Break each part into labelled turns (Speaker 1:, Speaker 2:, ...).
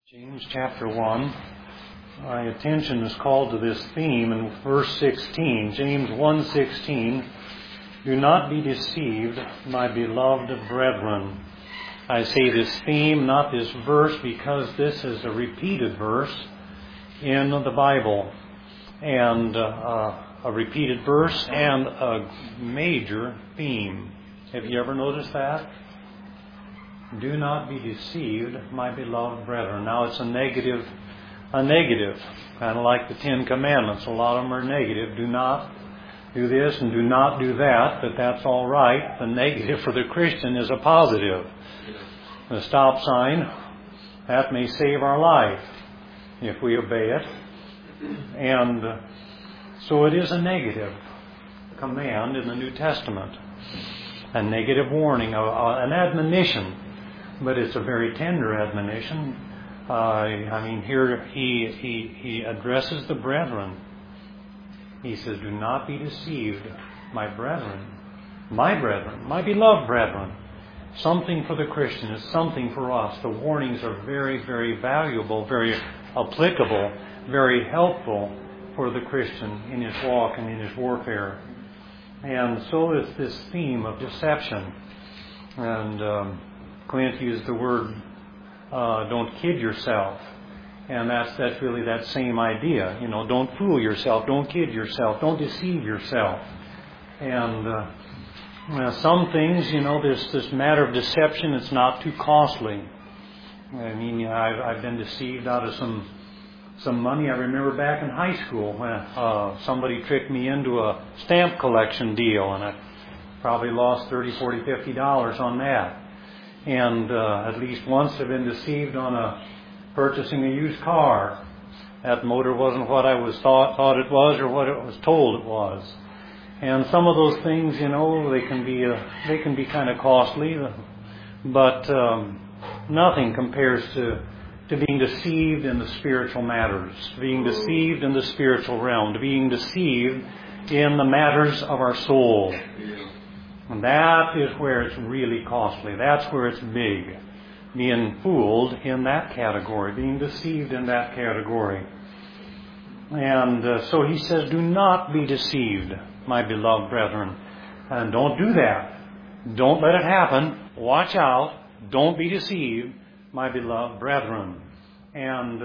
Speaker 1: James chapter 1. My attention is called to this theme in verse 16. James 1:16. Do not be deceived, my beloved brethren. I say this theme, not this verse, because this is a repeated verse in the Bible. And a repeated verse and a major theme. Have you ever noticed that? Do not be deceived, my beloved brethren. Now it's a negative, kind of like the Ten Commandments. A lot of them are negative. Do not do this and do not do that, but that's all right. The negative for the Christian is a positive. The stop sign, that may save our life if we obey it. And so it is a negative command in the New Testament. A negative warning, an admonition. But it's a very tender admonition. Here he addresses the brethren. He says, do not be deceived, my brethren, my beloved brethren. Something for the Christian is something for us. The warnings are very, very valuable, very applicable, very helpful for the Christian in his walk and in his warfare. And so is this theme of deception. And Clint used the word, don't kid yourself. And that's really that same idea. You know, don't fool yourself, don't kid yourself, don't deceive yourself. And some things, this matter of deception, it's not too costly. I mean, I've been deceived out of some money. I remember back in high school when somebody tricked me into a stamp collection deal, and I probably lost $30, $40, $50 on that. And at least once I've been deceived on purchasing a used car. That motor wasn't what I was thought it was or what it was told it was. And some of those things, they can be kind of costly, but nothing compares to being deceived in the spiritual matters, being deceived in the spiritual realm, to being deceived in the matters of our soul. And that is where it's really costly. That's where it's big. Being fooled in that category, being deceived in that category. And so he says, do not be deceived, my beloved brethren. And don't do that. Don't let it happen. Watch out. Don't be deceived, my beloved brethren. And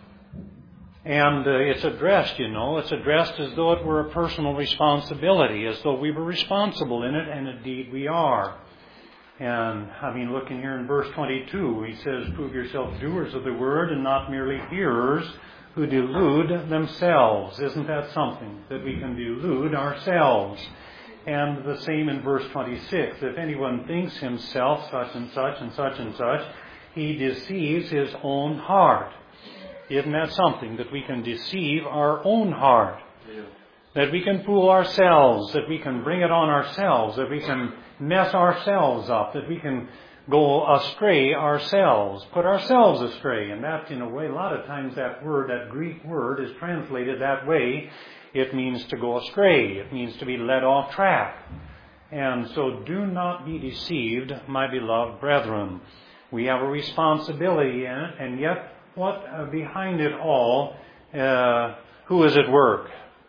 Speaker 1: it's addressed, it's addressed as though it were a personal responsibility, as though we were responsible in it, and indeed we are. And, looking here in verse 22, he says, prove yourselves doers of the word and not merely hearers who delude themselves. Isn't that something? That we can delude ourselves. And the same in verse 26, if anyone thinks himself such and such and such and such, he deceives his own heart. Isn't that something? That we can deceive our own heart. Yeah. That we can fool ourselves. That we can bring it on ourselves. That we can mess ourselves up. That we can go astray ourselves. Put ourselves astray. And that, in a way, a lot of times that Greek word is translated that way. It means to go astray. It means to be led off track. And so do not be deceived, my beloved brethren. We have a responsibility in it, and yet what behind it all, who is at work?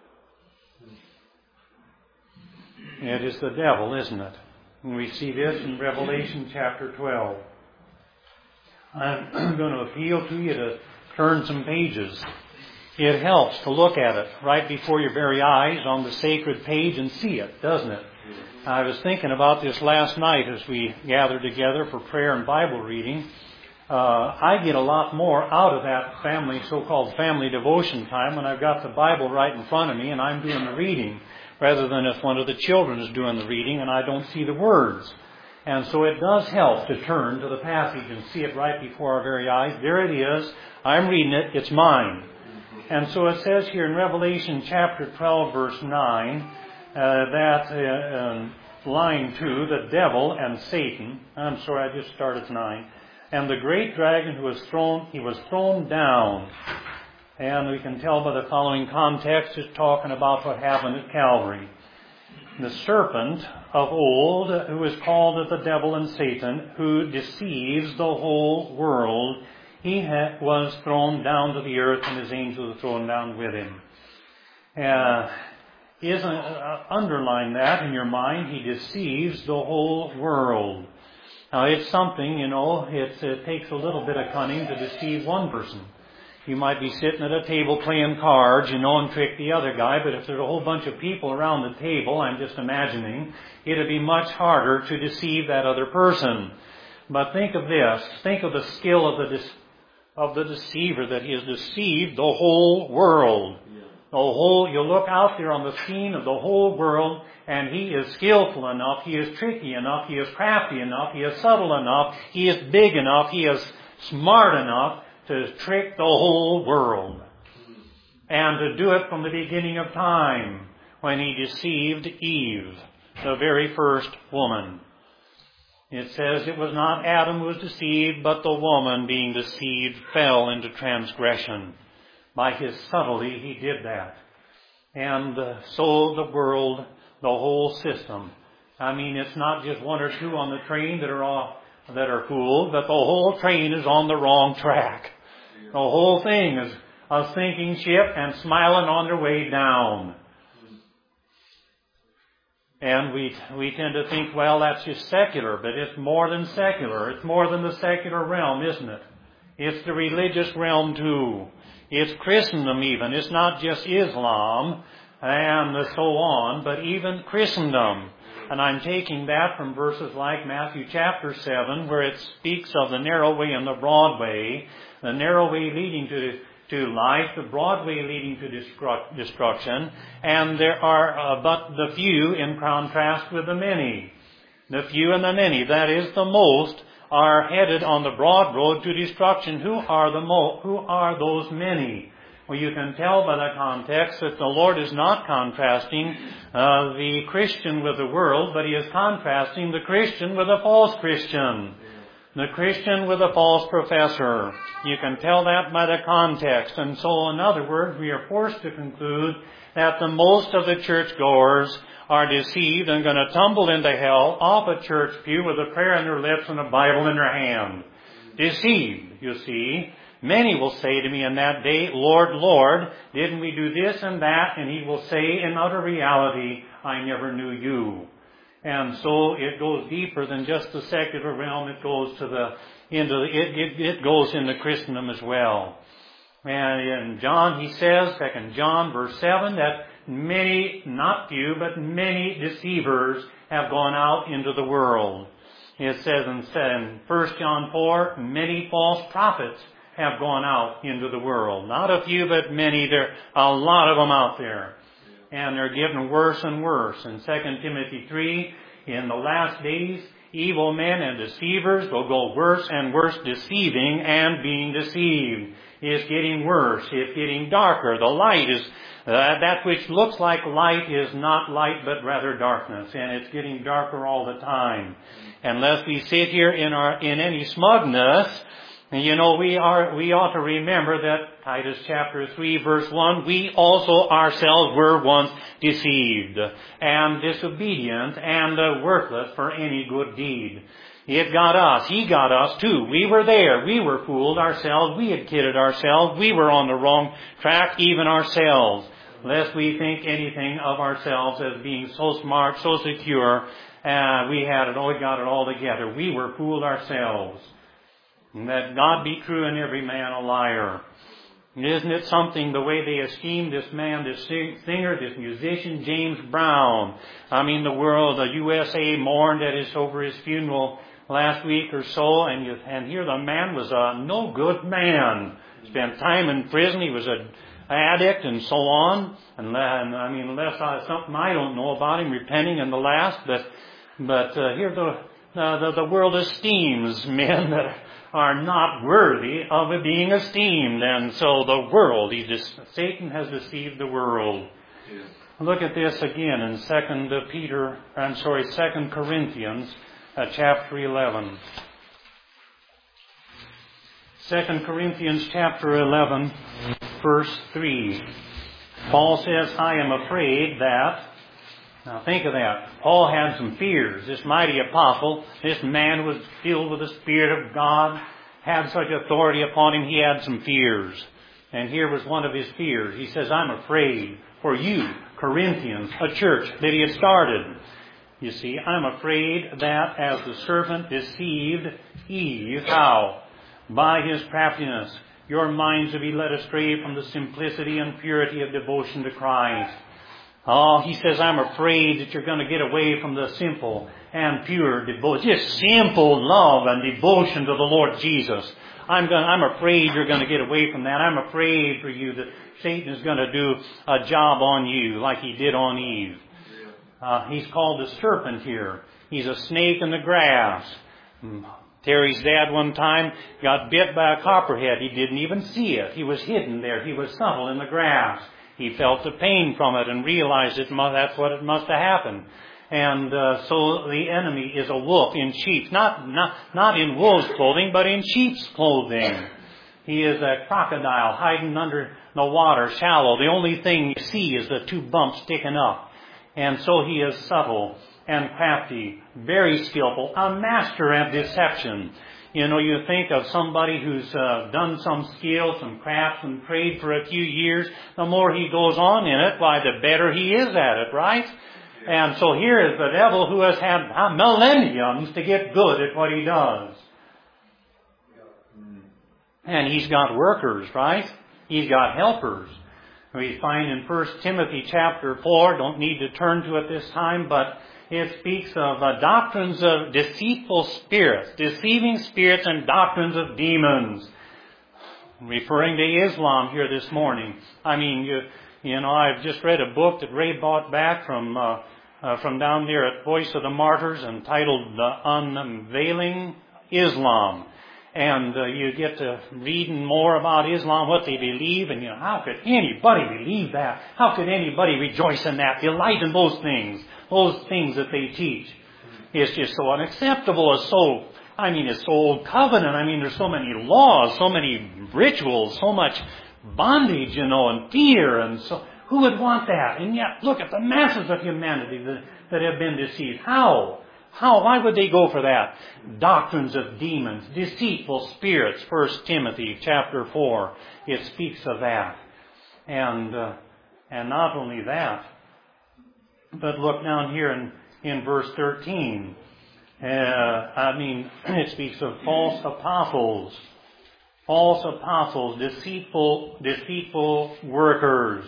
Speaker 1: It is the devil, isn't it? And we see this in Revelation chapter 12. I'm going to appeal to you to turn some pages. It helps to look at it right before your very eyes on the sacred page and see it, doesn't it? I was thinking about this last night as we gathered together for prayer and Bible reading. I get a lot more out of that so-called family devotion time when I've got the Bible right in front of me and I'm doing the reading, rather than if one of the children is doing the reading and I don't see the words. And so it does help to turn to the passage and see it right before our very eyes. There it is. I'm reading it. It's mine. And so it says here in Revelation chapter 12, verse 9, line 2, the devil and Satan. I'm sorry, I just started 9. And the great dragon he was thrown down. And we can tell by the following context, it's talking about what happened at Calvary. The serpent of old, who is called the devil and Satan, who deceives the whole world, he was thrown down to the earth, and his angels were thrown down with him. Underline that in your mind. He deceives the whole world. Now, it's something, it takes a little bit of cunning to deceive one person. You might be sitting at a table playing cards, and trick the other guy, but if there's a whole bunch of people around the table, I'm just imagining, it'd be much harder to deceive that other person. But think of this. Think of the skill of the deceiver, that he has deceived the whole world. You look out there on the scene of the whole world, and he is skillful enough, he is tricky enough, he is crafty enough, he is subtle enough, he is big enough, he is smart enough to trick the whole world. And to do it from the beginning of time, when he deceived Eve, the very first woman. It says it was not Adam who was deceived, but the woman, being deceived, fell into transgression. By his subtlety, he did that. And so the world, the whole system. It's not just one or two on the train that are fooled, but the whole train is on the wrong track. The whole thing is a sinking ship and smiling on their way down. And we tend to think, well, that's just secular, but it's more than secular. It's more than the secular realm, isn't it? It's the religious realm too. It's Christendom even. It's not just Islam and so on, but even Christendom. And I'm taking that from verses like Matthew chapter 7, where it speaks of the narrow way and the broad way, the narrow way leading to life, the broad way leading to destruction, and there are but the few in contrast with the many. The few and the many, that is the most, are headed on the broad road to destruction. Who are those many? Well, you can tell by the context that the Lord is not contrasting the Christian with the world, but He is contrasting the Christian with a false Christian. The Christian with a false professor. You can tell that by the context. And so, in other words, we are forced to conclude that the most of the churchgoers are deceived and going to tumble into hell off a church pew with a prayer in their lips and a Bible in their hand. Deceived, you see. Many will say to me in that day, Lord, Lord, didn't we do this and that? And He will say, in utter reality, I never knew you. And so it goes deeper than just the secular realm. It goes it goes into Christendom as well. And in John, he says, 2 John verse 7, that many, not few, but many deceivers have gone out into the world. It says in 1 John 4, many false prophets have gone out into the world. Not a few, but many. There are a lot of them out there. And they're getting worse and worse. In 2 Timothy 3, in the last days, evil men and deceivers will go worse and worse, deceiving and being deceived. It's getting worse. It's getting darker. The light is, that which looks like light is not light, but rather darkness. And it's getting darker all the time. Unless we sit here in any smugness, we ought to remember that Titus chapter 3 verse 1, we also ourselves were once deceived and disobedient and worthless for any good deed. It got us. He got us too. We were there. We were fooled ourselves. We had kidded ourselves. We were on the wrong track, even ourselves. Lest we think anything of ourselves as being so smart, so secure, we got it all together. We were fooled ourselves. And that God be true and every man a liar. Isn't it something the way they esteem this man, this singer, this musician, James Brown? The world, the USA mourned over his funeral last week or so, and here the man was a no good man. Spent time in prison. He was an addict and so on. Unless something I don't know about him, repenting in the last, but here the world esteems men that are not worthy of being esteemed. And so the world, Satan has deceived the world. Yeah. Look at this again in 2 Corinthians chapter 11. 2 Corinthians chapter 11, verse 3. Paul says, I am afraid that... Now think of that. Paul had some fears. This mighty apostle, this man was filled with the Spirit of God, had such authority upon him, he had some fears. And here was one of his fears. He says, I'm afraid for you, Corinthians, a church that he had started. You see, I'm afraid that as the serpent deceived Eve, how? By his craftiness, your minds will be led astray from the simplicity and purity of devotion to Christ. Oh, he says, I'm afraid that you're going to get away from the simple and pure devotion, just simple love and devotion to the Lord Jesus. I'm afraid you're going to get away from that. I'm afraid for you that Satan is going to do a job on you like he did on Eve. He's called the serpent here. He's a snake in the grass. Terry's dad one time got bit by a copperhead. He didn't even see it. He was hidden there. He was subtle in the grass. He felt the pain from it and realized that's what it must have happened. And so the enemy is a wolf in sheep's, not in wolf's clothing, but in sheep's clothing. He is a crocodile hiding under the water, shallow. The only thing you see is the two bumps sticking up. And so he is subtle and crafty, very skillful, a master at deception. You know, you think of somebody who's done some skill, some crafts, and prayed for a few years. The more he goes on in it, why, the better he is at it, right? And so here is the devil who has had millenniums to get good at what he does. And he's got workers, right? He's got helpers. We find in 1 Timothy chapter 4, don't need to turn to it this time, but it speaks of doctrines of deceitful spirits, deceiving spirits and doctrines of demons. Referring to Islam here this morning. I mean, you know, I've just read a book that Ray bought back from down there at Voice of the Martyrs entitled Unveiling Islam. And you get to reading more about Islam, what they believe, and you know, how could anybody believe that? How could anybody rejoice in that, delight in those things that they teach? It's just so unacceptable. It's so old covenant. I mean, there's so many laws, so many rituals, so much bondage, you know, and fear, and so who would want that? And yet, look at the masses of humanity that have been deceived. How? Why would they go for that? Doctrines of demons, deceitful spirits, 1 Timothy chapter 4. It speaks of that. And not only that, but look down here in verse 13. It speaks of false apostles, deceitful workers.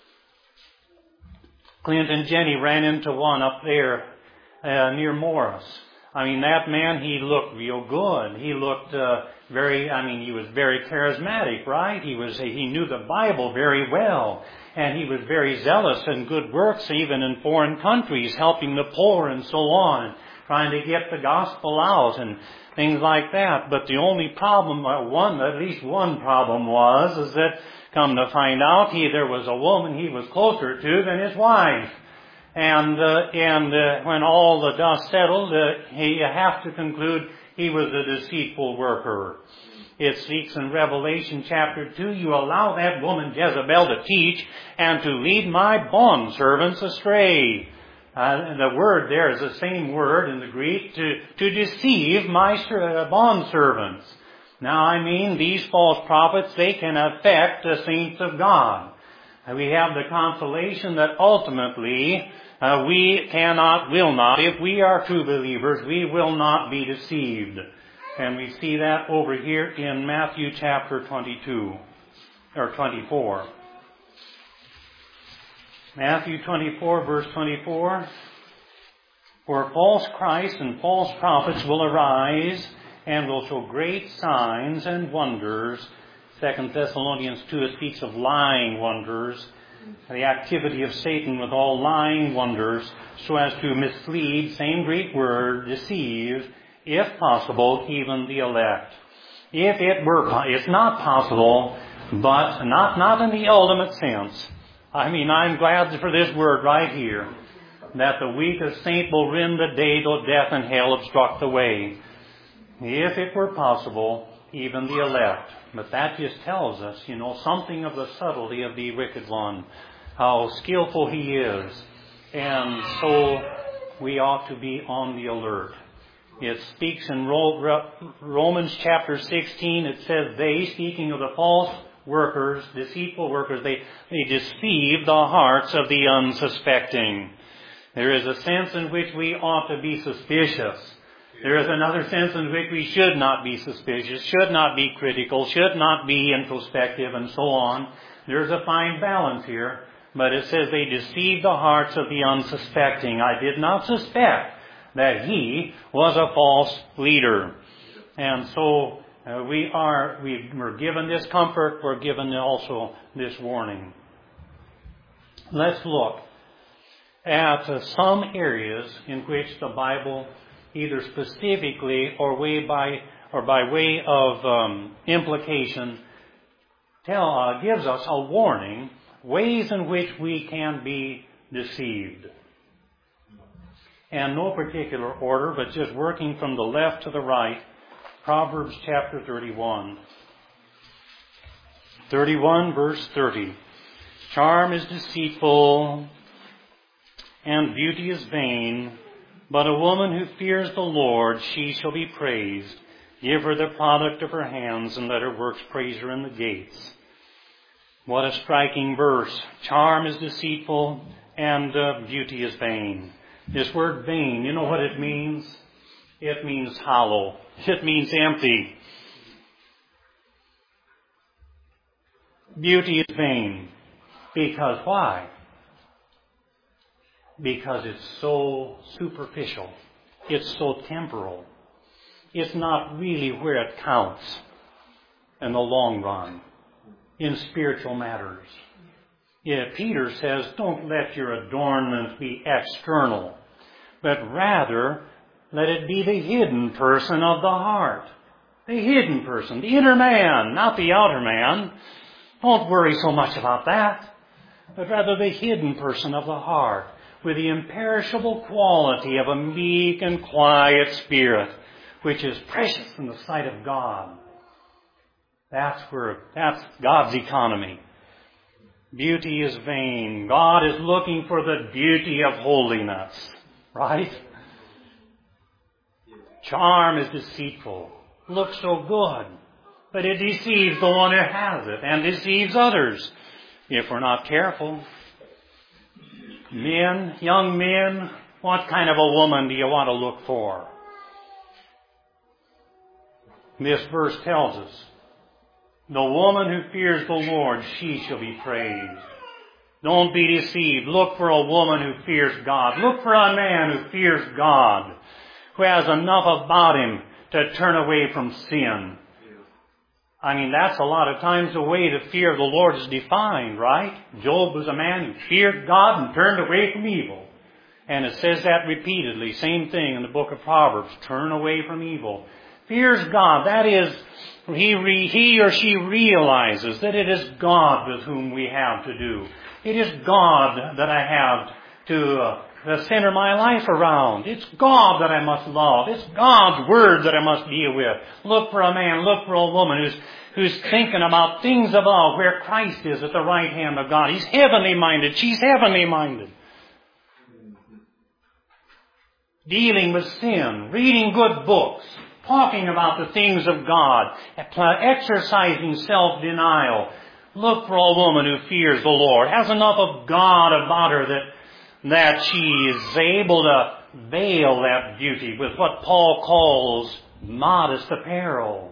Speaker 1: Clint and Jenny ran into one up there near Morris. I mean, that man, he looked real good. He looked he was very charismatic, right? He knew the Bible very well. And he was very zealous in good works, even in foreign countries, helping the poor and so on, trying to get the gospel out and things like that. But the only problem, at least one problem is that, come to find out, there was a woman he was closer to than his wife. And when all the dust settled, you have to conclude he was a deceitful worker. It speaks in Revelation chapter 2, you allow that woman Jezebel to teach and to lead my bondservants astray. The word there is the same word in the Greek, to deceive my bondservants. Now, I mean, these false prophets, they can affect the saints of God. We have the consolation that ultimately we will not, if we are true believers, we will not be deceived. And we see that over here in Matthew chapter 22, or 24. Matthew 24, verse 24. For false Christs and false prophets will arise and will show great signs and wonders. 2 Thessalonians 2, it speaks of lying wonders. The activity of Satan with all lying wonders, so as to mislead, same Greek word, deceive, if possible, even the elect. It's not possible, but not in the ultimate sense. I mean, I'm glad for this word right here, that the weakest saint will win the day though death and hell obstruct the way. If it were possible, even the elect. But that just tells us, something of the subtlety of the wicked one, how skillful he is. And so we ought to be on the alert. It speaks in Romans chapter 16. It says, they, speaking of the false workers, deceitful workers, they deceive the hearts of the unsuspecting. There is a sense in which we ought to be suspicious. There is another sense in which we should not be suspicious, should not be critical, should not be introspective, and so on. There's a fine balance here. But it says they deceive the hearts of the unsuspecting. I did not suspect that he was a false leader. And so we're given this comfort, we're given also this warning. Let's look at some areas in which the Bible, either specifically or by way of implication, gives us a warning, ways in which we can be deceived. And no particular order, but just working from the left to the right, Proverbs chapter 31. 31 verse 30. Charm is deceitful, and beauty is vain, but a woman who fears the Lord, she shall be praised. Give her the product of her hands, and let her works praise her in the gates. What a striking verse. Charm is deceitful, and beauty is vain. This word vain, you know what it means? It means hollow. It means empty. Beauty is vain. Because why? Because it's so superficial. It's so temporal. It's not really where it counts in the long run in spiritual matters. Yeah, Peter says, don't let your adornment be external, but rather let it be the hidden person of the heart. The hidden person, the inner man, not the outer man. Don't worry so much about that, but rather the hidden person of the heart, with the imperishable quality of a meek and quiet spirit, which is precious in the sight of God. That's God's economy. Beauty is vain. God is looking for the beauty of holiness. Right? Charm is deceitful. Looks so good. But it deceives the one who has it and deceives others if we're not careful. Men, young men, what kind of a woman do you want to look for? This verse tells us, the woman who fears the Lord, she shall be praised. Don't be deceived. Look for a woman who fears God. Look for a man who fears God, who has enough about him to turn away from sin. I mean, that's a lot of times the way the fear of the Lord is defined, right? Job was a man who feared God and turned away from evil. And it says that repeatedly. Same thing in the book of Proverbs. Turn away from evil. Fears God. That is, he or she realizes that it is God with whom we have to do. It is God that I have to center my life around. It's God that I must love. It's God's Word that I must deal with. Look for a man, look for a woman who's thinking about things above, where Christ is at the right hand of God. He's heavenly minded. She's heavenly minded. Dealing with sin, reading good books, talking about the things of God, exercising self-denial. Look for a woman who fears the Lord, has enough of God about her that she is able to veil that beauty with what Paul calls modest apparel.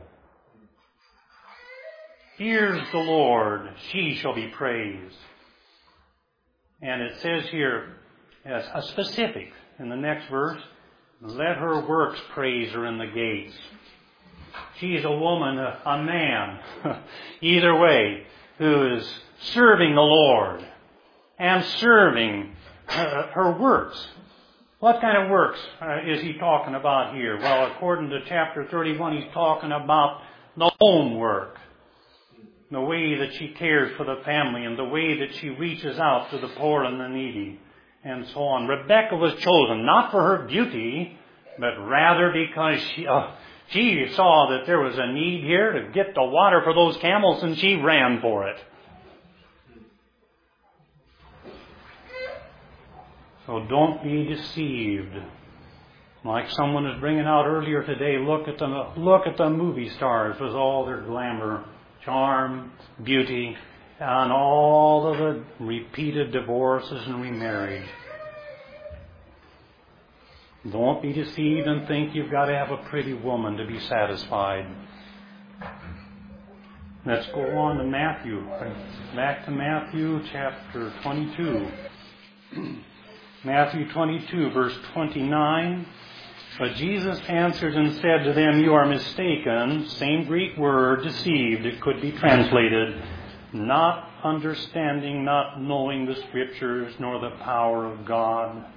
Speaker 1: Fears the Lord, she shall be praised. And it says here, as a specific, in the next verse, let her works praise her in the gates. She's a woman, a man, either way, who is serving the Lord and serving her works. What kind of works is he talking about here? Well, according to chapter 31, he's talking about the home work. The way that she cares for the family and the way that she reaches out to the poor and the needy and so on. Rebekah was chosen not for her beauty, but rather because she saw that there was a need here to get the water for those camels, and she ran for it. So don't be deceived. Like someone was bringing out earlier today, look at the movie stars with all their glamour, charm, beauty, and all of the repeated divorces and remarriage. Don't be deceived and think you've got to have a pretty woman to be satisfied. Let's go on to Matthew. Back to Matthew chapter 22. Matthew 22, verse 29. But Jesus answered and said to them, you are mistaken. Same Greek word, deceived. It could be translated, not understanding, not knowing the Scriptures, nor the power of God.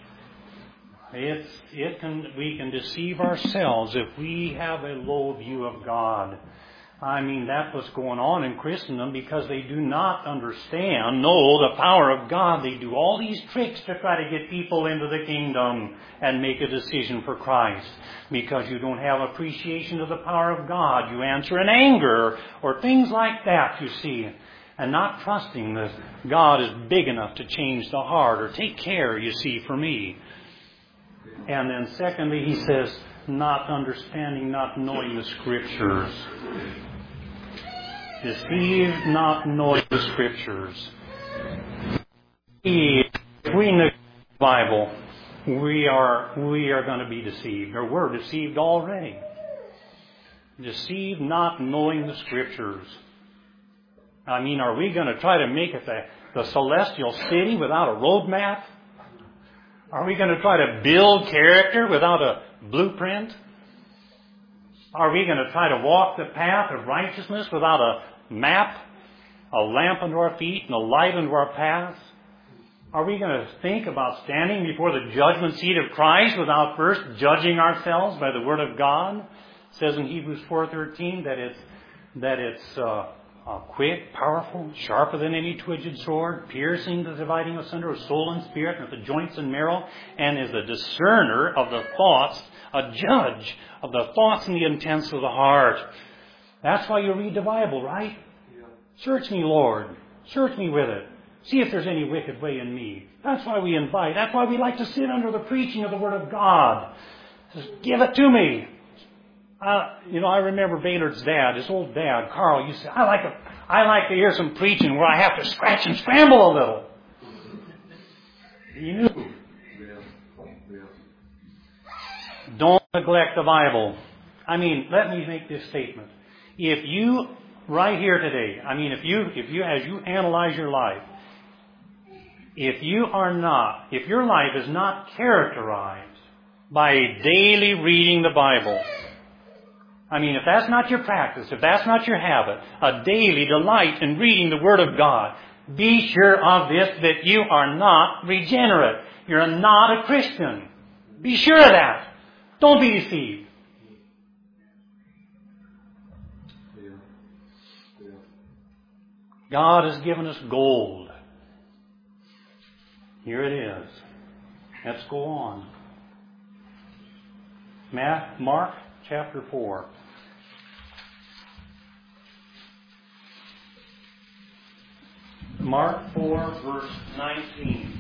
Speaker 1: We can deceive ourselves if we have a low view of God. I mean, that's what's going on in Christendom because they do not understand, know the power of God. They do all these tricks to try to get people into the kingdom and make a decision for Christ. Because you don't have appreciation of the power of God. You answer in anger or things like that, you see. And not trusting that God is big enough to change the heart or take care, you see, for me. And then secondly, he says, not understanding, not knowing the Scriptures. Deceived, not knowing the Scriptures. If we neglect the Bible, we are going to be deceived, or we're deceived already. Deceived, not knowing the Scriptures. I mean, are we going to try to make it the celestial city without a roadmap? Are we going to try to build character without a blueprint? Are we going to try to walk the path of righteousness without a map, a lamp unto our feet and a light unto our paths? Are we going to think about standing before the judgment seat of Christ without first judging ourselves by the Word of God? It says in Hebrews 4:13 that it's quick, powerful, sharper than any two-edged sword, piercing the dividing asunder of soul and spirit, and of the joints and marrow, and is a discerner of the thoughts, a judge of the thoughts and the intents of the heart. That's why you read the Bible, right? Yeah. Search me, Lord. Search me with it. See if there's any wicked way in me. That's why we invite. That's why we like to sit under the preaching of the Word of God. Just give it to me. I remember Baylor's dad, his old dad, Carl, used to say, I like to hear some preaching where I have to scratch and scramble a little. He knew. Don't neglect the Bible. I mean, let me make this statement. If you, right here today, if you, as you analyze your life, if your life is not characterized by daily reading the Bible, if that's not your practice, if that's not your habit, a daily delight in reading the Word of God, be sure of this, that you are not regenerate. You're not a Christian. Be sure of that. Don't be deceived. God has given us gold. Here it is. Let's go on. Mark chapter 4. Mark 4, verse 19.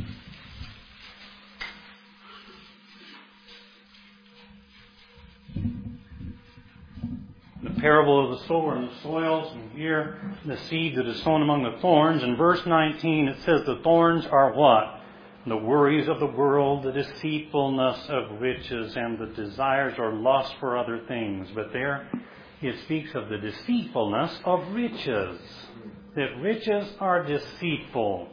Speaker 1: The parable of the sower and the soils, and here the seed that is sown among the thorns. In verse 19 it says the thorns are what? The worries of the world, the deceitfulness of riches, and the desires or lust for other things. But there it speaks of the deceitfulness of riches. That riches are deceitful.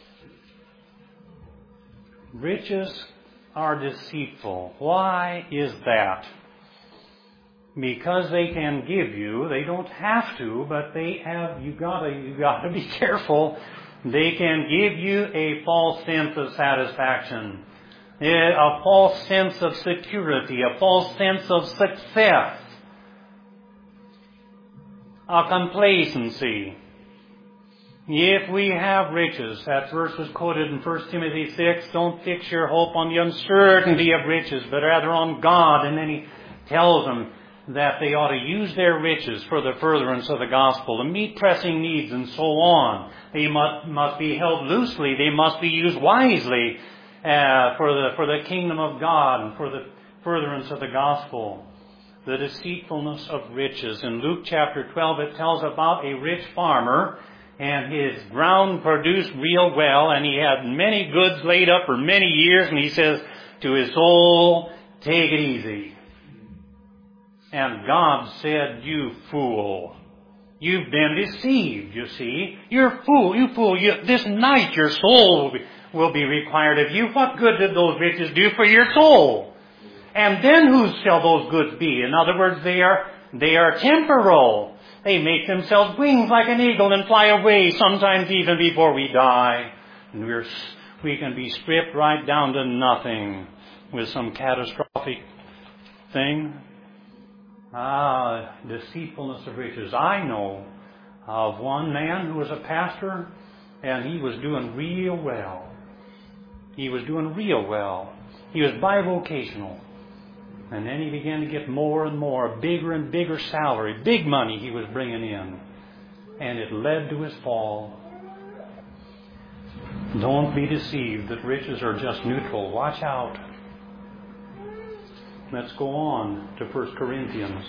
Speaker 1: Riches are deceitful. Why is that? Because they can give you, they don't have to, but they have, you gotta be careful. They can give you a false sense of satisfaction, a false sense of security, a false sense of success, a complacency. If we have riches, that verse was quoted in 1 Timothy 6, don't fix your hope on the uncertainty of riches, but rather on God. And then he tells them that they ought to use their riches for the furtherance of the gospel, to meet pressing needs and so on. They must be held loosely. They must be used wisely. for the kingdom of God and for the furtherance of the gospel. The deceitfulness of riches. In Luke chapter 12, it tells about a rich farmer, and his ground produced real well, and he had many goods laid up for many years, and he says to his soul, take it easy. And God said, you fool. You've been deceived, you see. You're a fool. You fool. This night your soul will be required of you. What good did those riches do for your soul? And then whose shall those goods be? In other words, they are temporal. They make themselves wings like an eagle and fly away, sometimes even before we die. And we can be stripped right down to nothing with some catastrophic thing. Deceitfulness of riches. I know of one man who was a pastor, and he was doing real well. He was doing real well. He was bivocational. And then he began to get more and more, bigger and bigger salary, big money he was bringing in. And it led to his fall. Don't be deceived that riches are just neutral. Watch out. Let's go on to 1 Corinthians.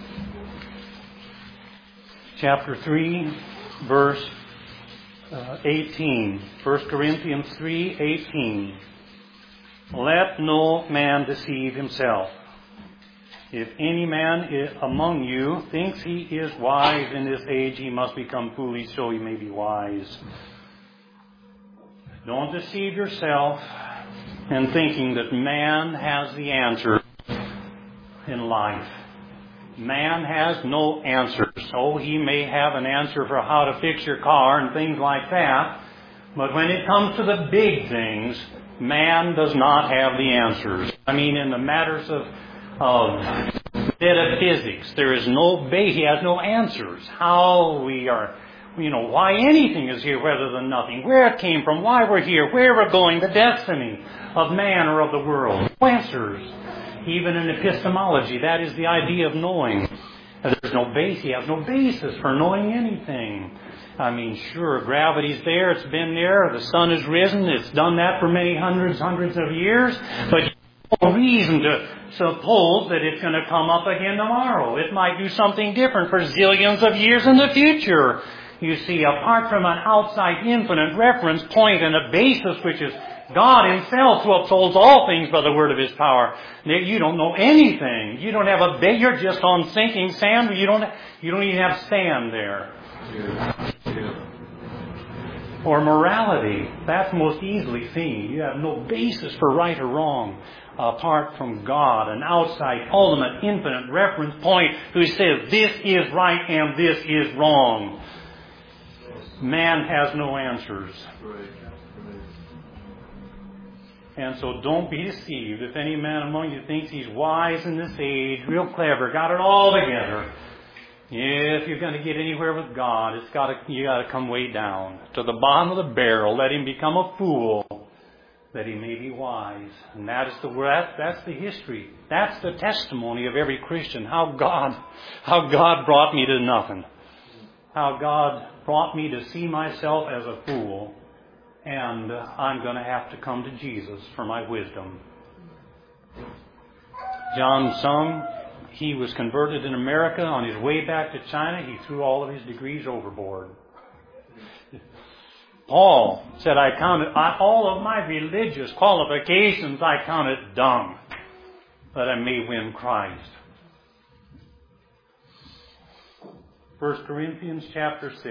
Speaker 1: Chapter 3, verse 18. 1 Corinthians 3:18. Let no man deceive himself. If any man among you thinks he is wise in this age, he must become foolish so he may be wise. Don't deceive yourself in thinking that man has the answer in life. Man has no answers. Oh, he may have an answer for how to fix your car and things like that, but when it comes to the big things, man does not have the answers. I mean, in the matters of metaphysics, there is he has no answers. How we are, why anything is here rather than nothing, where it came from, why we're here, where we're going, the destiny of man or of the world. No answers. Even in epistemology, that is the idea of knowing. There's no base. He has no basis for knowing anything. I mean, sure, gravity's there, it's been there, the sun has risen, it's done that for many hundreds of years, but no reason to suppose that it's going to come up again tomorrow. It might do something different for zillions of years in the future. You see, apart from an outside infinite reference point and a basis which is God Himself, who upholds all things by the word of His power, you don't know anything. You don't have a base. You're just on sinking sand. You don't even have sand there. Or morality, that's most easily seen. You have no basis for right or wrong apart from God, an outside, ultimate, infinite reference point who says this is right and this is wrong. Man has no answers. And so don't be deceived. If any man among you thinks he's wise in this age, real clever, got it all together, if you're going to get anywhere with God, you got to come way down to the bottom of the barrel. Let him become a fool, that he may be wise. And that's the history. That's the testimony of every Christian. How God brought me to nothing. How God brought me to see myself as a fool. And I'm going to have to come to Jesus for my wisdom. John sung. He was converted in America. On his way back to China, he threw all of his degrees overboard. Paul said, I counted all of my religious qualifications, I counted dung, that I may win Christ. 1 Corinthians chapter 6.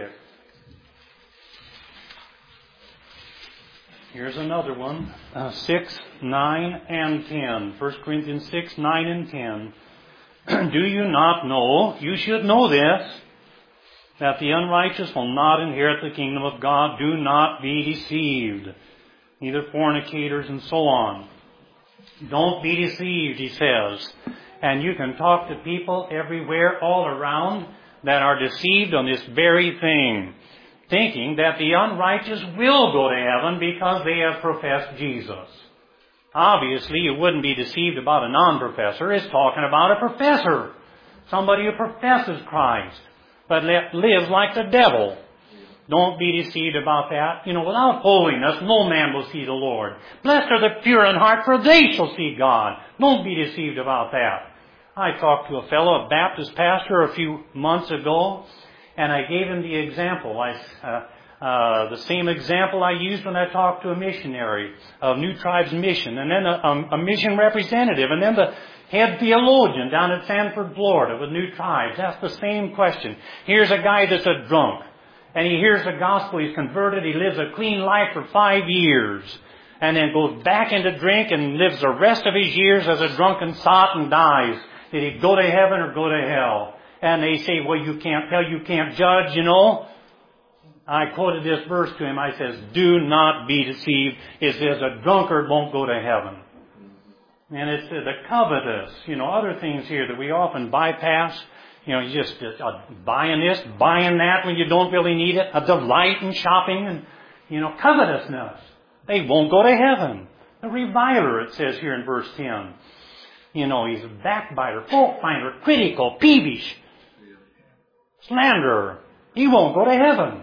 Speaker 1: Here's another one. 6, 9, and 10. 1 Corinthians 6, 9, and 10. Do you not know, you should know this, that the unrighteous will not inherit the kingdom of God? Do not be deceived. Neither fornicators and so on. Don't be deceived, he says. And you can talk to people everywhere, all around, that are deceived on this very thing, thinking that the unrighteous will go to heaven because they have professed Jesus. Obviously, you wouldn't be deceived about a non-professor. It's talking about a professor. Somebody who professes Christ, but lives like the devil. Don't be deceived about that. Without holiness, no man will see the Lord. Blessed are the pure in heart, for they shall see God. Don't be deceived about that. I talked to a fellow, a Baptist pastor, a few months ago, and I gave him the example. The same example I used when I talked to a missionary of New Tribes Mission, and then a mission representative, and then the head theologian down at Sanford, Florida with New Tribes. That's the same question. Here's a guy that's a drunk, and he hears the gospel, he's converted, he lives a clean life for 5 years, and then goes back into drink and lives the rest of his years as a drunken sot and dies. Did he go to heaven or go to hell? And they say, well, you can't tell, you can't judge, I quoted this verse to him. I says, do not be deceived. It says a drunkard won't go to heaven. And it's the covetous, other things here that we often bypass. Just buying this, buying that when you don't really need it. A delight in shopping and, covetousness. They won't go to heaven. The reviler, it says here in verse 10. He's a backbiter, fault finder, critical, peevish, slanderer. He won't go to heaven.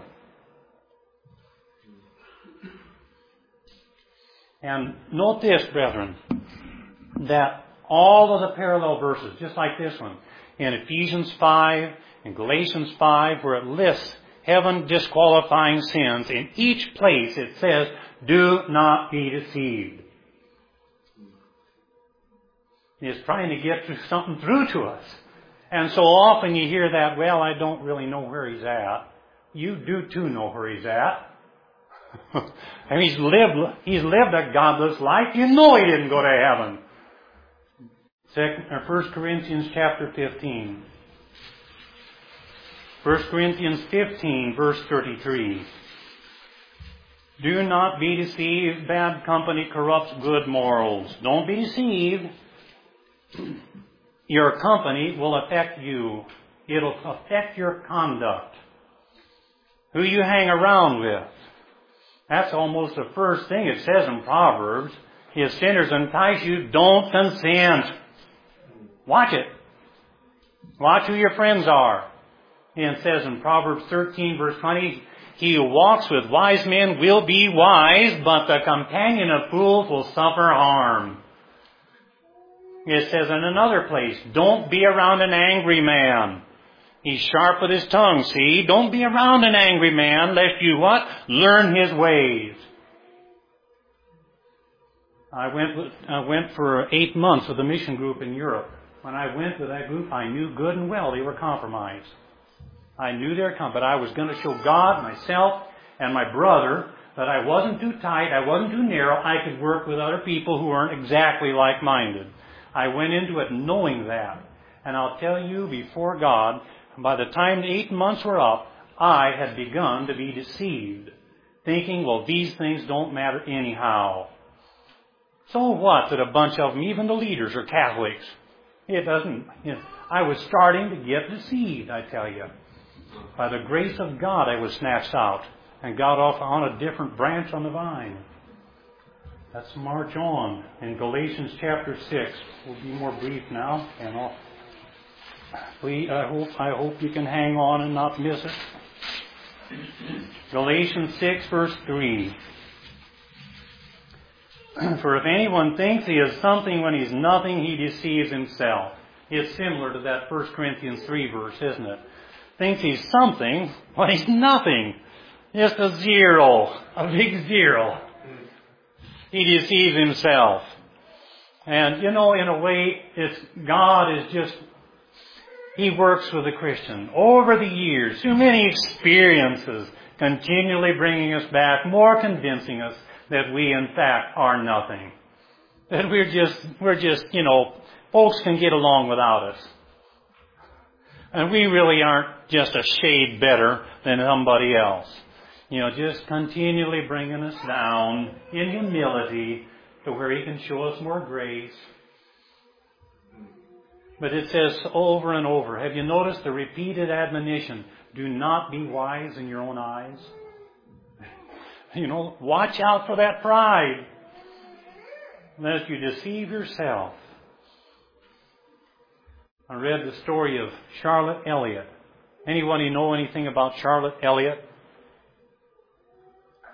Speaker 1: And note this, brethren, that all of the parallel verses, just like this one, in Ephesians 5, in Galatians 5, where it lists heaven disqualifying sins, in each place it says, do not be deceived. It's trying to get something through to us. And so often you hear that, well, I don't really know where he's at. You do too know where he's at. And he's lived a godless life. You know he didn't go to heaven. 1 Corinthians chapter 15. 1 Corinthians 15, verse 33. Do not be deceived. Bad company corrupts good morals. Don't be deceived. Your company will affect you. It'll affect your conduct. Who you hang around with. That's almost the first thing it says in Proverbs. If sinners entice you, don't consent. Watch it. Watch who your friends are. And it says in Proverbs 13, verse 20, he who walks with wise men will be wise, but the companion of fools will suffer harm. It says in another place, don't be around an angry man. He's sharp with his tongue, see? Don't be around an angry man, lest you what? Learn his ways. I went for 8 months with a mission group in Europe. When I went with that group, I knew good and well they were compromised. I knew their company, but I was going to show God, myself, and my brother that I wasn't too tight, I wasn't too narrow, I could work with other people who weren't exactly like-minded. I went into it knowing that. And I'll tell you, before God, by the time the 8 months were up, I had begun to be deceived, thinking, well, these things don't matter anyhow. So what that a bunch of them, even the leaders, are Catholics? It doesn't. I was starting to get deceived, I tell you. By the grace of God, I was snatched out and got off on a different branch on the vine. Let's march on. In Galatians chapter 6, we'll be more brief now, and I hope you can hang on and not miss it. Galatians 6, verse 3. For if anyone thinks he is something when he's nothing, he deceives himself. It's similar to that 1 Corinthians 3 verse, isn't it? Thinks he's something when he's nothing. Just a zero. A big zero. He deceives himself. And, in a way, God is just, He works with the Christian over the years. Too many experiences continually bringing us back, more convincing us that we, in fact, are nothing. That we're just, folks can get along without us. And we really aren't just a shade better than somebody else. Just continually bringing us down in humility to where He can show us more grace. But it says over and over, have you noticed the repeated admonition, do not be wise in your own eyes? Watch out for that pride, lest you deceive yourself. I read the story of Charlotte Elliott. Anybody know anything about Charlotte Elliott?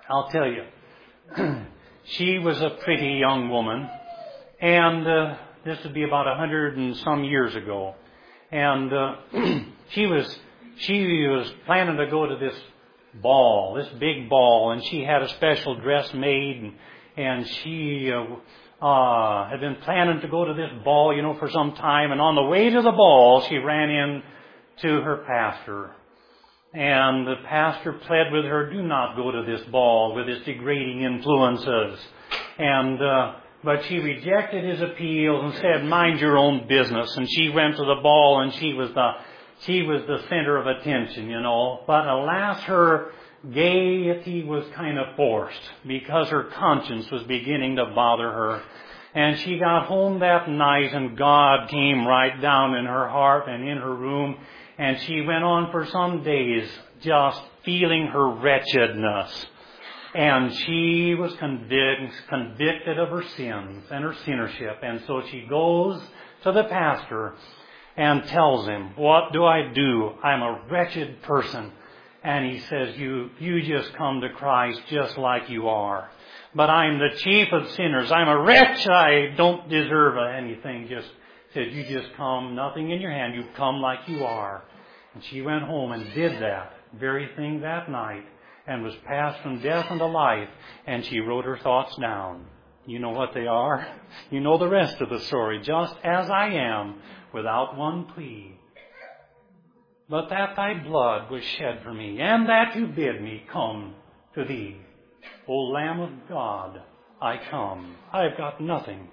Speaker 1: I'll tell you. She was a pretty young woman, and this would be about 100 and some years ago. And she was planning to go to this ball, this big ball, and she had a special dress made, and she had been planning to go to this ball, for some time. And on the way to the ball, she ran in to her pastor. And the pastor pled with her, do not go to this ball with its degrading influences. But she rejected his appeal and said, mind your own business. And she went to the ball, and she was the center of attention, But alas, her gaiety was kind of forced because her conscience was beginning to bother her. And she got home that night, and God came right down in her heart and in her room. And she went on for some days just feeling her wretchedness. And she was convicted of her sins and her sinnership. And so she goes to the pastor and tells him, what do I do? I'm a wretched person. And he says, you just come to Christ just like you are. But I'm the chief of sinners. I'm a wretch. I don't deserve anything. Just said, you just come, nothing in your hand. You come like you are. And she went home and did that very thing that night, and was passed from death unto life, and she wrote her thoughts down. You know what they are? You know the rest of the story. Just as I am, without one plea. But that thy blood was shed for me, and that you bid me come to thee. O Lamb of God, I come. I've got nothing.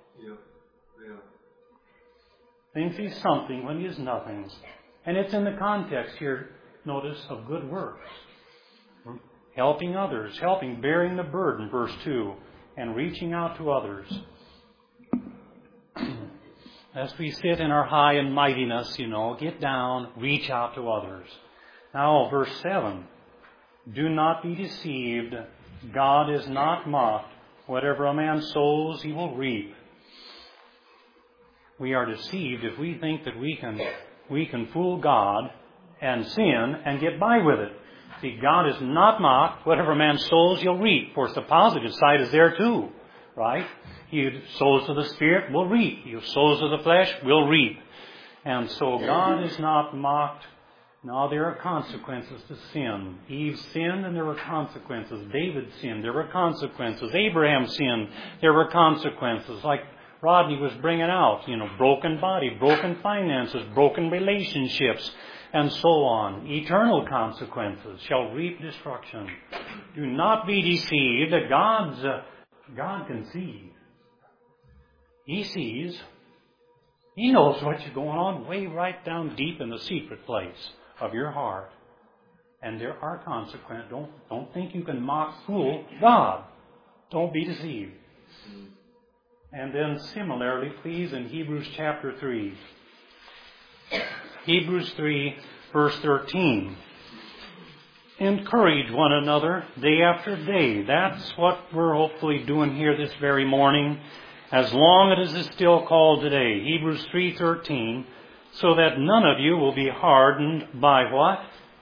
Speaker 1: Thinks he's something when he is nothing. And it's in the context here, notice, of good works. Helping others, bearing the burden, verse 2, and reaching out to others. As we sit in our high and mightiness, get down, reach out to others. Now, verse 7, do not be deceived. God is not mocked. Whatever a man sows, he will reap. We are deceived if we think that we can fool God and sin and get by with it. See, God is not mocked. Whatever a man sows, he'll reap. Of course, the positive side is there too, right? He sows to the Spirit, will reap. He sows to the flesh, will reap. And so God is not mocked. No, there are consequences to sin. Eve sinned and there were consequences. David sinned, there were consequences. Abraham sinned, there were consequences. Like Rodney was bringing out, broken body, broken finances, broken relationships, and so on. Eternal consequences shall reap destruction. Do not be deceived. God can see. He sees. He knows what's going on way right down deep in the secret place of your heart. And there are consequences. Don't think you can mock, fool God. Don't be deceived. And then similarly, please, in Hebrews chapter 3. Hebrews 3, verse 13. Encourage one another day after day. That's what we're hopefully doing here this very morning, as long as it is still called today. Hebrews 3:13, so that none of you will be hardened by what?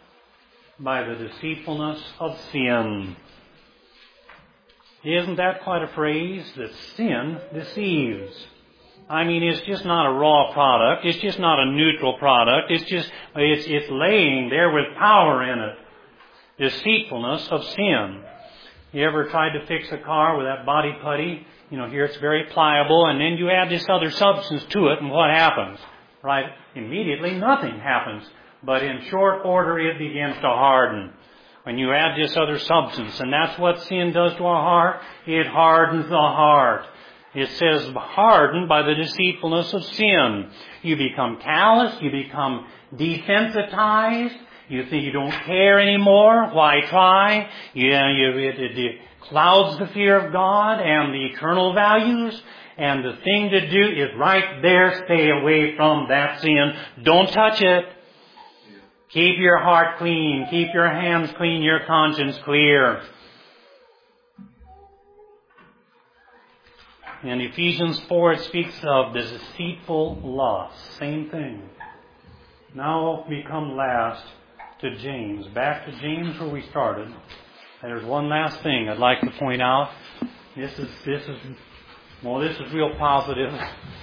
Speaker 1: By the deceitfulness of sin. Isn't that quite a phrase? That sin deceives. I mean, it's just not a raw product. It's just not a neutral product. It's laying there with power in it. Deceitfulness of sin. You ever tried to fix a car with that body putty? Here it's very pliable, and then you add this other substance to it, and what happens? Right? Immediately nothing happens. But in short order it begins to harden. When you add this other substance, and that's what sin does to our heart, it hardens the heart. It says hardened by the deceitfulness of sin. You become callous, you become desensitized, you think you don't care anymore, why try? It clouds the fear of God and the eternal values, and the thing to do is right there, stay away from that sin. Don't touch it. Keep your heart clean, keep your hands clean, your conscience clear. In Ephesians 4, it speaks of the deceitful lust. Same thing. Now we come last to James. Back to James where we started. There's one last thing I'd like to point out. This is real positive.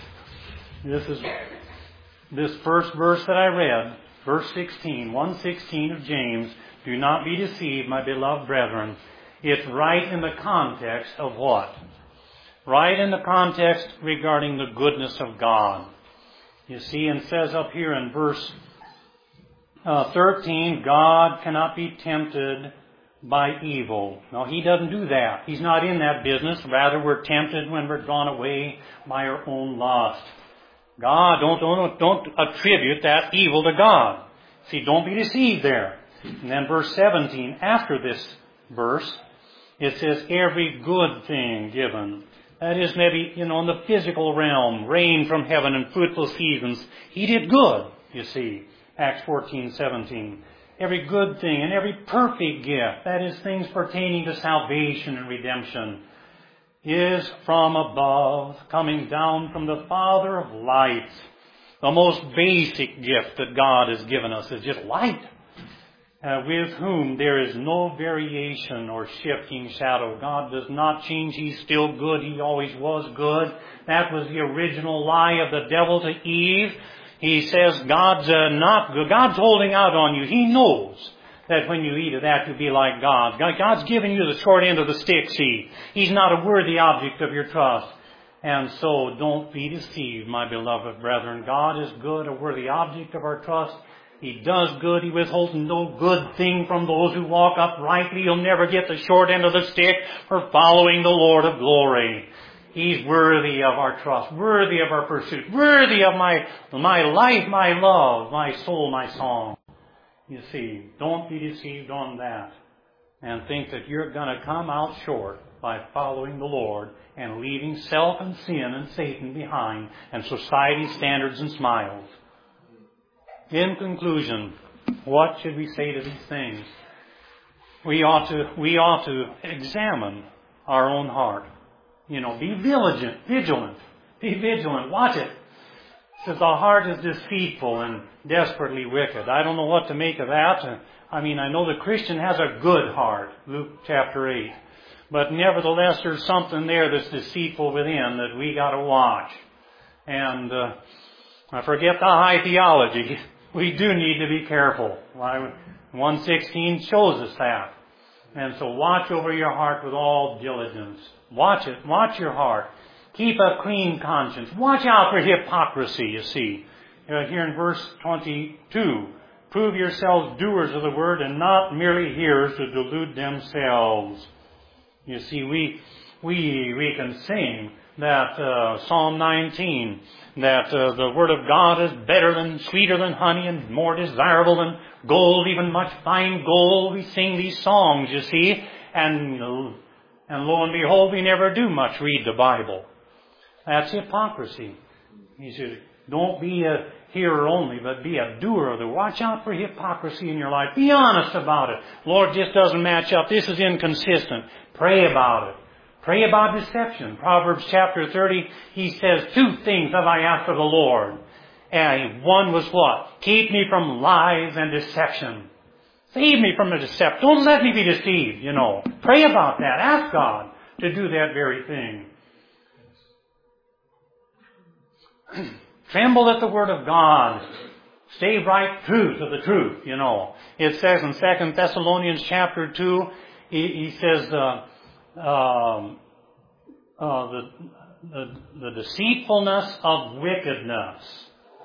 Speaker 1: This first verse that I read, verse 16, 1:16 of James, do not be deceived, my beloved brethren. It's right in the context of what? Right in the context regarding the goodness of God. You see, and it says up here in verse 13, God cannot be tempted by evil. No, He doesn't do that. He's not in that business. Rather, we're tempted when we're drawn away by our own lust. God, don't attribute that evil to God. See, don't be deceived there. And then verse 17, after this verse, it says, every good thing given. That is maybe, in the physical realm, rain from heaven and fruitful seasons. He did good, you see. Acts 14:17. Every good thing and every perfect gift, that is things pertaining to salvation and redemption, is from above, coming down from the Father of lights. The most basic gift that God has given us is just light, with whom there is no variation or shifting shadow. God does not change. He's still good. He always was good. That was the original lie of the devil to Eve. He says God's not good. God's holding out on you. He knows that when you eat of that, you'll be like God. God's giving you the short end of the stick, see. He's not a worthy object of your trust. And so don't be deceived, my beloved brethren. God is good, a worthy object of our trust. He does good. He withholds no good thing from those who walk uprightly. You'll never get the short end of the stick for following the Lord of glory. He's worthy of our trust, worthy of our pursuit, worthy of my life, my love, my soul, my song. You see, don't be deceived on that and think that you're going to come out short by following the Lord and leaving self and sin and Satan behind and society's standards and smiles. In conclusion, what should we say to these things? We ought to examine our own heart. Be vigilant. Be vigilant. Watch it. It says the heart is deceitful and desperately wicked. I don't know what to make of that. I know the Christian has a good heart, Luke chapter 8. But nevertheless, there's something there that's deceitful within that we got to watch. And I forget the high theology. We do need to be careful. 1:16 shows us that. And so watch over your heart with all diligence. Watch it. Watch your heart. Keep a clean conscience. Watch out for hypocrisy, you see. Here in verse 22, prove yourselves doers of the word and not merely hearers to delude themselves. You see, we can sing that Psalm 19, that the word of God is sweeter than honey and more desirable than gold, even much fine gold. We sing these songs, you see, and lo and behold, we never do much read the Bible. That's hypocrisy. He says, don't be a hearer only, but be a doer of the word. Watch out for hypocrisy in your life. Be honest about it. Lord, this doesn't match up. This is inconsistent. Pray about it. Pray about deception. Proverbs chapter 30, he says, 2 things have I asked of the Lord. And one was what? Keep me from lies and deception. Save me from the deception. Don't let me be deceived, Pray about that. Ask God to do that very thing. Tremble at the word of God. Stay right true to the truth, It says in 2 Thessalonians chapter 2, he says, the deceitfulness of wickedness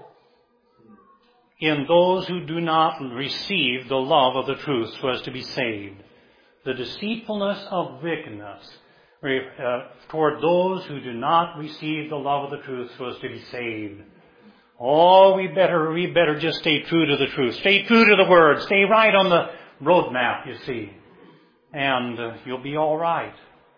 Speaker 1: in those who do not receive the love of the truth so as to be saved. The deceitfulness of wickedness toward those who do not receive the love of the truth so as to be saved. Oh, we better just stay true to the truth. Stay true to the word. Stay right on the roadmap, you see. And you'll be all right.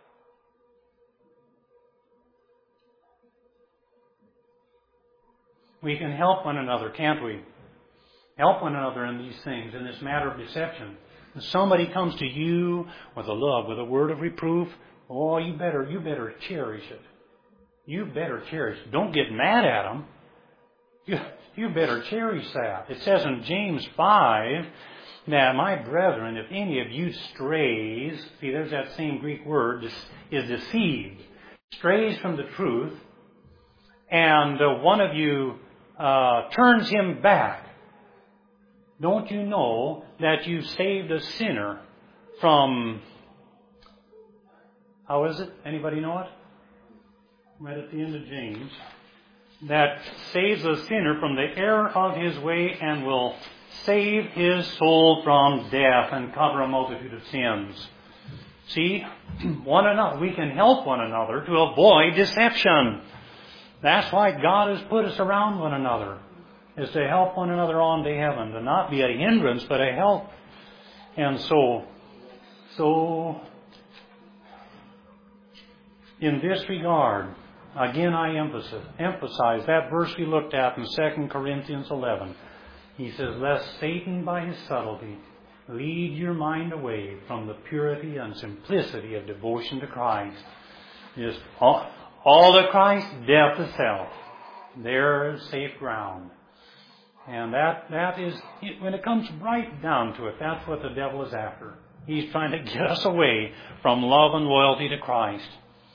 Speaker 1: We can help one another, can't we? Help one another in these things, in this matter of deception. If somebody comes to you with a love, with a word of reproof, oh, you better cherish it. You better cherish it. Don't get mad at them. You better cherish that. It says in James 5, Now, my brethren, if any of you strays, see, there's that same Greek word, is deceived, strays from the truth, and one of you turns him back, don't you know that you've saved a sinner from, how is it? Anybody know it? Right at the end of James. That saves a sinner from the error of his way and will save his soul from death and cover a multitude of sins. See, one another, we can help one another to avoid deception. That's why God has put us around one another, is to help one another on to heaven, to not be a hindrance, but a help. And so in this regard, again I emphasize that verse we looked at in 2 Corinthians 11. He says, lest Satan by his subtlety lead your mind away from the purity and simplicity of devotion to Christ. Just all to Christ, death to self. There's safe ground. And that is, when it comes right down to it, that's what the devil is after. He's trying to get us away from love and loyalty to Christ.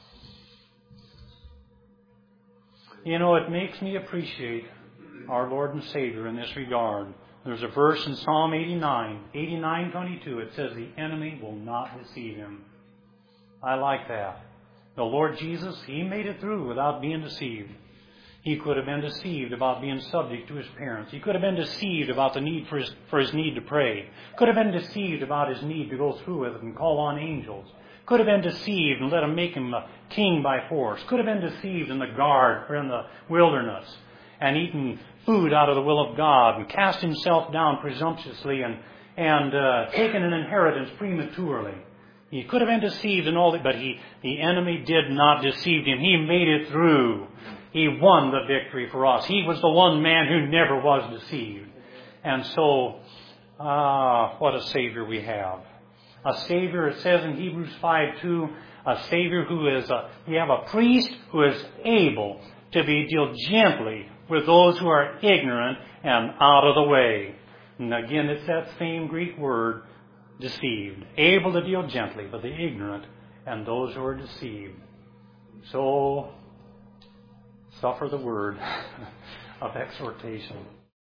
Speaker 1: You know, it makes me appreciate our Lord and Savior in this regard. There's a verse in Psalm 89:22. It says, the enemy will not deceive him. I like that. The Lord Jesus, He made it through without being deceived. He could have been deceived about being subject to His parents. He could have been deceived about the need for his need to pray. Could have been deceived about His need to go through with it and call on angels. Could have been deceived and let Him make Him a king by force. Could have been deceived in the garden or in the wilderness and eaten food out of the will of God and cast Himself down presumptuously and taken an inheritance prematurely. He could have been deceived in all that, but the enemy did not deceive him. He made it through. He won the victory for us. He was the one man who never was deceived. And so, what a Savior we have. A Savior, it says in Hebrews 5:2, a Savior who is we have a priest who is able to deal gently with those who are ignorant and out of the way. And again, it's that same Greek word, deceived. Able to deal gently with the ignorant and those who are deceived. So, suffer the word of exhortation.